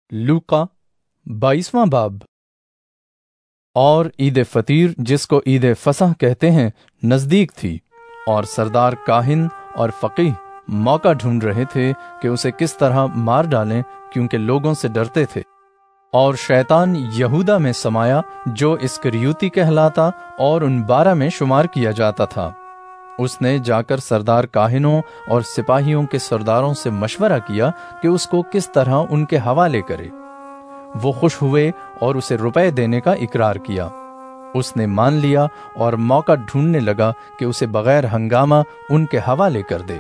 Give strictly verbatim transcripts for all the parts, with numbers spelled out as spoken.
लूका बाईसवां बाब। और ईद फतीर, जिसको ईद फसह कहते हैं, नजदीक थी, और सरदार काहिन और फकीह मौका ढूंढ रहे थे कि उसे किस तरह मार डालें, क्योंकि लोगों से डरते थे। और शैतान यहूदा में समाया, जो इस्करियोती कहलाता और उन बारह में शुमार किया जाता था। उसने जाकर सरदार काहिनों और सिपाहियों के सरदारों से मशवरा किया कि उसको किस तरह उनके हवाले करे। वो खुश हुए और उसे रुपए देने का इकरार किया। उसने मान लिया और मौका ढूंढने लगा कि उसे बगैर हंगामा उनके हवाले कर दे।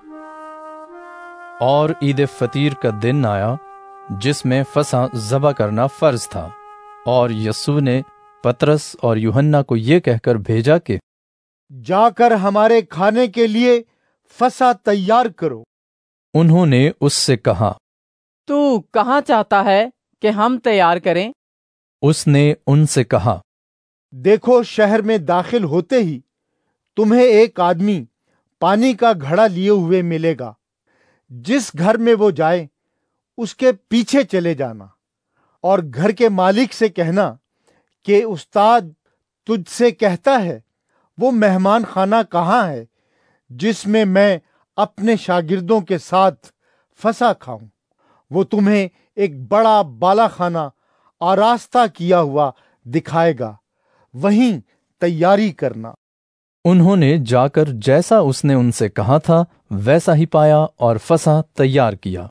और ईद फतीर का दिन आया, जिसमें फसह ज़बह करना फर्ज था, और यस्सू ने पतरस और यूहन्ना को ये कहकर भेजा कि जाकर हमारे खाने के लिए फसह तैयार करो। उन्होंने उससे कहा, तू कहाँ चाहता है कि हम तैयार करें? उसने उनसे कहा, देखो, शहर में दाखिल होते ही तुम्हें एक आदमी पानी का घड़ा लिए हुए मिलेगा। जिस घर में वो जाए उसके पीछे चले जाना, और घर के मालिक से कहना कि उस्ताद तुझसे कहता है, वो मेहमान खाना कहाँ है जिसमें मैं अपने शागिर्दों के साथ फसह खाऊं। वो तुम्हें एक बड़ा बाला खाना आरास्ता किया हुआ दिखाएगा, वहीं तैयारी करना। उन्होंने जाकर जैसा उसने उनसे कहा था वैसा ही पाया और फसह तैयार किया।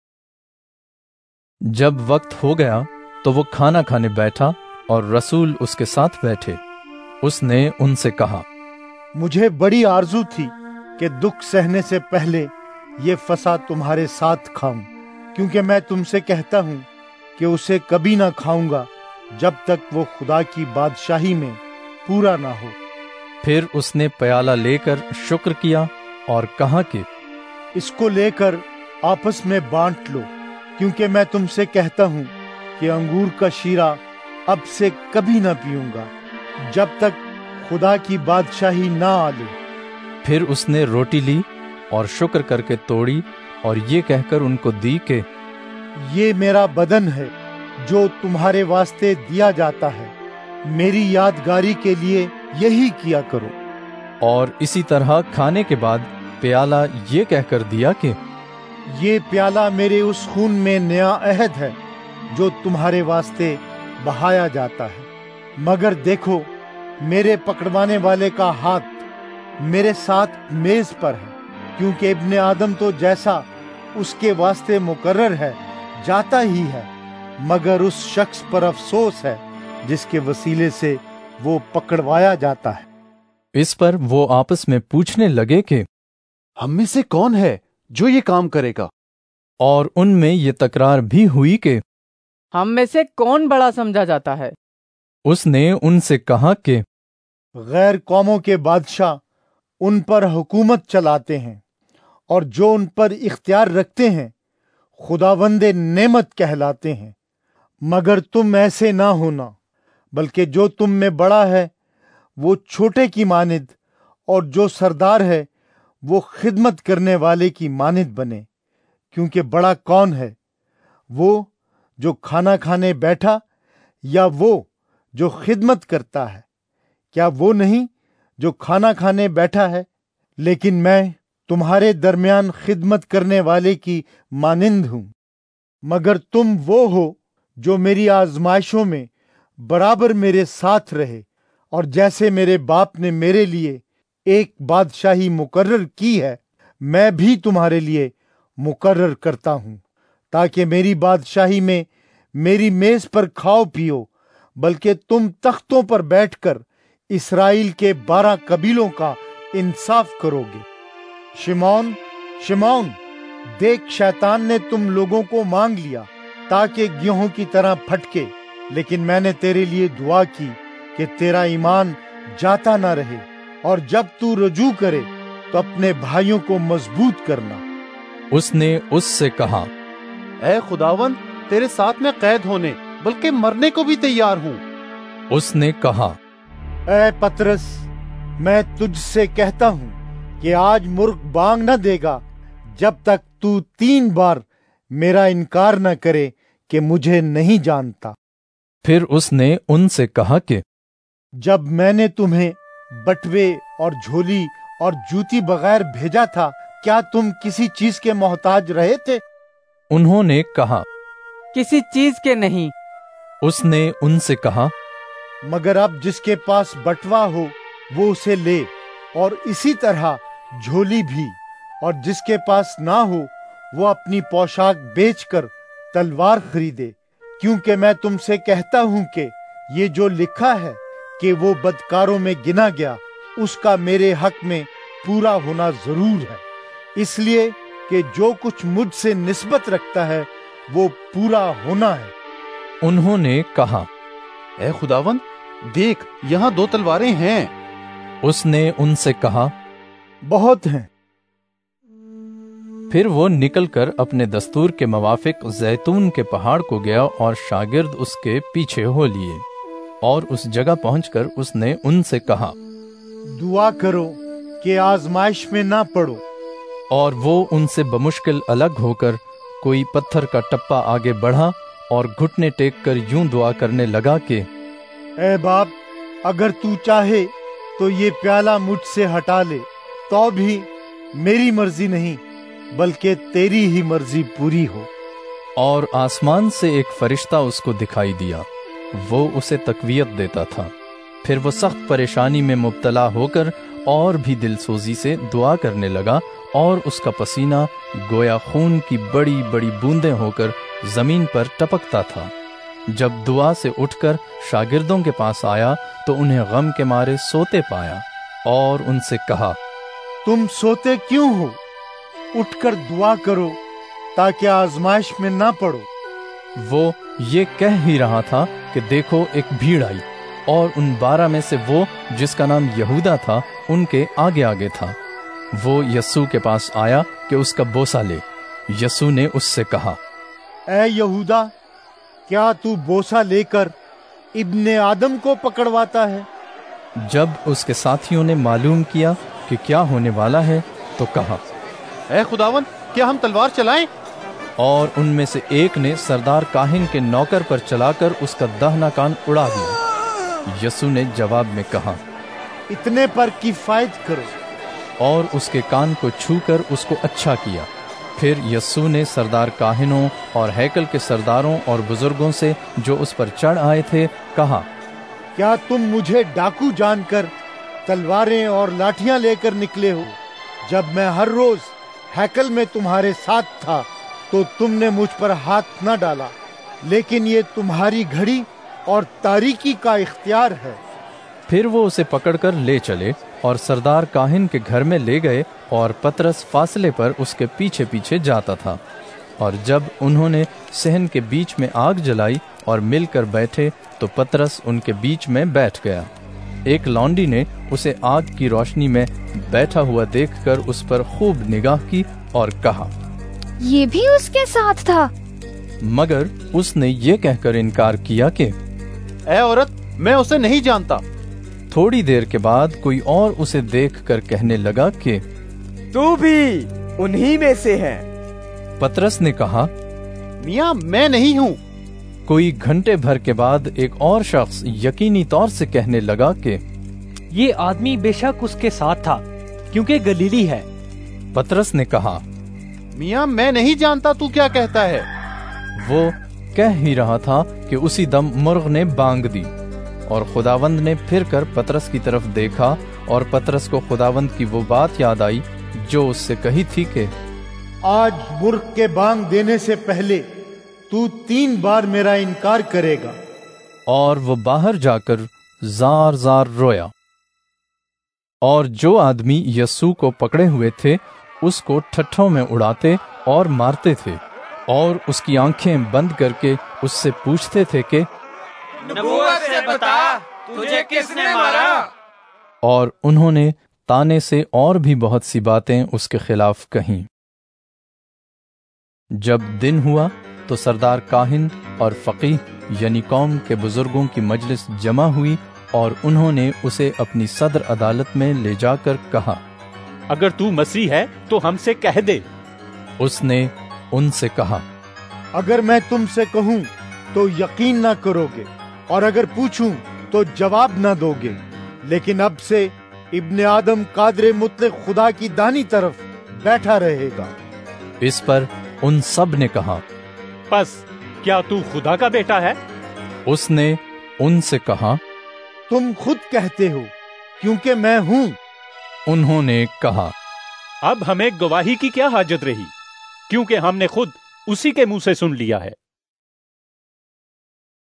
जब वक्त हो गया तो वो खाना खाने बैठा और रसूल उसके साथ बैठे। उसने उनसे कहा, मुझे बड़ी आरजू थी कि दुख सहने से पहले ये फसह तुम्हारे साथ खाऊं, क्योंकि मैं तुमसे कहता हूं कि उसे कभी ना खाऊंगा जब तक वो खुदा की बादशाही में पूरा ना हो। फिर उसने प्याला लेकर शुक्र किया और कहा कि इसको लेकर आपस में बांट लो, क्योंकि मैं तुमसे कहता हूं कि अंगूर का शीरा अब से कभी ना पीऊंगा जब तक खुदा की बादशाही ना आ ले। फिर उसने रोटी ली और शुक्र करके तोड़ी और ये कहकर उनको दी कि ये मेरा बदन है जो तुम्हारे वास्ते दिया जाता है, मेरी यादगारी के लिए यही किया करो। और इसी तरह खाने के बाद प्याला ये कहकर दिया कि ये प्याला मेरे उस खून में नया अहद है जो तुम्हारे वास्ते बहाया जाता है। मगर देखो, मेरे पकड़वाने वाले का हाथ मेरे साथ मेज पर है, क्योंकि इब्ने आदम तो जैसा उसके वास्ते मुकर्रर है जाता ही है, मगर उस शख्स पर अफसोस है जिसके वसीले से वो पकड़वाया जाता है। इस पर वो आपस में पूछने लगे कि हम में से कौन है जो ये काम करेगा? और उनमें ये तकरार भी हुई कि हम में से कौन बड़ा समझा जाता है? उसने उनसे कहा कि गैर कौमों के बादशाह उन पर हुकूमत चलाते हैं, और जो उन पर इख्तियार रखते हैं खुदावंदे नेमत कहलाते हैं। मगर तुम ऐसे ना होना, बल्कि जो तुम में बड़ा है वो छोटे की मानिद, और जो सरदार है वो खिदमत करने वाले की मानिद बने। क्योंकि बड़ा कौन है, वो जो खाना खाने बैठा या वो जो खिदमत करता है? क्या वो नहीं जो खाना खाने बैठा है? लेकिन मैं तुम्हारे दरमियान खिदमत करने वाले की मानिंद हूं। मगर तुम वो हो जो मेरी आजमाइशों में बराबर मेरे साथ रहे, और जैसे मेरे बाप ने मेरे लिए एक बादशाही मुकर्रर की है, मैं भी तुम्हारे लिए मुकर्रर करता हूं, ताकि मेरी बादशाही में मेरी मेज पर खाओ पियो, बल्कि तुम तख्तों पर बैठकर इस्राएल के बारह कबीलों का इंसाफ करोगे। शिमौन, शिमौन, देख, शैतान ने तुम लोगों को मांग लिया ताकि गेहूं की तरह फटके, लेकिन मैंने तेरे लिए दुआ की कि तेरा ईमान जाता ना रहे, और जब तू रजू करे तो अपने भाइयों को मजबूत करना। उसने उससे कहा, ऐ खुदावंद, तेरे साथ में कैद होने बल्कि मरने को भी तैयार हूं। उसने कहा, ऐ पतरस, मैं तुझसे कहता हूं कि आज मुर्ग बांग न देगा जब तक तू तीन बार मेरा इनकार न करे کہ مجھے نہیں جانتا۔ پھر اس نے ان سے کہا کہ جب میں نے تمہیں بٹوے اور جھولی اور جوتی بغیر بھیجا تھا، کیا تم کسی چیز کے محتاج رہے تھے؟ انہوں نے کہا کسی چیز کے نہیں۔ اس نے ان سے کہا مگر اب جس کے پاس بٹوا ہو وہ اسے لے، اور اسی طرح جھولی بھی، اور جس کے پاس نہ ہو وہ اپنی پوشاک بیچ کر تلوار خریدے، کیونکہ میں تم سے کہتا ہوں کہ یہ جو لکھا ہے کہ وہ بدکاروں میں گنا گیا، اس کا میرے حق میں پورا ہونا ضرور ہے، اس لیے کہ جو کچھ مجھ سے نسبت رکھتا ہے وہ پورا ہونا ہے۔ انہوں نے کہا اے خداوند، دیکھ یہاں دو تلواریں ہیں۔ اس نے ان سے کہا بہت ہیں۔ پھر وہ نکل کر اپنے دستور کے موافق زیتون کے پہاڑ کو گیا اور شاگرد اس کے پیچھے ہو لیے، اور اس جگہ پہنچ کر اس نے ان سے کہا دعا کرو کہ آزمائش میں نہ پڑو۔ اور وہ ان سے بمشکل الگ ہو کر کوئی پتھر کا ٹپا آگے بڑھا اور گھٹنے ٹیک کر یوں دعا کرنے لگا کہ اے باپ، اگر تو چاہے تو یہ پیالہ مجھ سے ہٹا لے، تو بھی میری مرضی نہیں بلکہ تیری ہی مرضی پوری ہو۔ اور آسمان سے ایک فرشتہ اس کو دکھائی دیا، وہ اسے تقویت دیتا تھا۔ پھر وہ سخت پریشانی میں مبتلا ہو کر اور بھی دل سوزی سے دعا کرنے لگا، اور اس کا پسینہ گویا خون کی بڑی بڑی بوندیں ہو کر زمین پر ٹپکتا تھا۔ جب دعا سے اٹھ کر شاگردوں کے پاس آیا تو انہیں غم کے مارے سوتے پایا، اور ان سے کہا تم سوتے کیوں ہو؟ اٹھ کر دعا کرو تاکہ آزمائش میں نہ پڑو۔ وہ یہ کہہ ہی رہا تھا کہ دیکھو ایک بھیڑ آئی، اور ان بارہ میں سے وہ جس کا نام یہودا تھا ان کے آگے آگے تھا۔ وہ یسوع کے پاس آیا کہ اس کا بوسہ لے۔ یسوع نے اس سے کہا اے یہودا، کیا تو بوسہ لے کر ابن آدم کو پکڑواتا ہے؟ جب اس کے ساتھیوں نے معلوم کیا کہ کیا ہونے والا ہے تو کہا اے خداوند، کیا ہم تلوار چلائیں؟ اور ان میں سے ایک نے سردار کاہن کے نوکر پر چلا کر اس کا دہنا کان اڑا دیا۔ یسوع نے جواب میں کہا اتنے پر کفایت کرو، اور اس کے کان کو چھو کر اس کو اچھا کیا۔ پھر یسوع نے سردار کاہنوں اور ہیکل کے سرداروں اور بزرگوں سے جو اس پر چڑھ آئے تھے کہا کیا تم مجھے ڈاکو جان کر تلواریں اور لاٹھیاں لے کر نکلے ہو؟ جب میں ہر روز ہیکل میں تمہارے ساتھ تھا تو تم نے مجھ پر ہاتھ نہ ڈالا، لیکن یہ تمہاری گھڑی اور تاریکی کا اختیار ہے۔ پھر وہ اسے پکڑ کر لے چلے اور سردار کاہن کے گھر میں لے گئے، اور پترس فاصلے پر اس کے پیچھے پیچھے جاتا تھا۔ اور جب انہوں نے صحن کے بیچ میں آگ جلائی اور مل کر بیٹھے تو پترس ان کے بیچ میں بیٹھ گیا۔ ایک لونڈی نے اسے آگ کی روشنی میں بیٹھا ہوا دیکھ کر اس پر خوب نگاہ کی اور کہا یہ بھی اس کے ساتھ تھا؟ مگر اس نے یہ کہہ کر انکار کیا کہ اے عورت، میں اسے نہیں جانتا۔ تھوڑی دیر کے بعد کوئی اور اسے دیکھ کر کہنے لگا کہ تو بھی انہی میں سے ہے۔ پترس نے کہا میاں، میں نہیں ہوں۔ کوئی گھنٹے بھر کے بعد ایک اور شخص یقینی طور سے کہنے لگا کہ یہ آدمی بے شک اس کے ساتھ تھا، کیونکہ گلیلی ہے۔ پترس نے کہا میاں، میں نہیں جانتا تو کیا کہتا ہے۔ وہ کہہ ہی رہا تھا کہ اسی دم مرغ نے بانگ دی، اور خداوند نے پھر کر پترس کی طرف دیکھا، اور پترس کو خداوند کی وہ بات یاد آئی جو اس سے کہی تھی کہ آج مرغ کے بانگ دینے سے پہلے تو تین بار میرا انکار کرے گا۔ اور وہ باہر جا کر زار زار رویا۔ اور جو آدمی یسوع کو پکڑے ہوئے تھے اس کو ٹھٹھوں میں اڑاتے اور مارتے تھے، اور اس کی آنکھیں بند کر کے اس سے پوچھتے تھے کہ نبوت سے بتا، تجھے کس نے مارا؟ اور انہوں نے تانے سے اور بھی بہت سی باتیں اس کے خلاف کہیں۔ جب دن ہوا تو سردار کاہن اور فقیہ یعنی قوم کے بزرگوں کی مجلس جمع ہوئی، اور انہوں نے اسے اپنی صدر عدالت میں لے جا کر کہا اگر تو مسیح ہے تو ہم سے کہہ دے۔ اس نے ان سے کہا اگر میں تم سے کہوں تو یقین نہ کرو گے، اور اگر پوچھوں تو جواب نہ دو گے، لیکن اب سے ابن آدم قادر مطلق خدا کی داہنی طرف بیٹھا رہے گا۔ اس پر ان سب نے کہا، پس کیا تو خدا کا بیٹا ہے؟ اس نے ان سے کہا، تم خود کہتے ہو، کیونکہ میں ہوں۔ انہوں نے کہا، اب ہمیں گواہی کی کیا حاجت رہی، کیونکہ ہم نے خود اسی کے منہ سے سن لیا ہے۔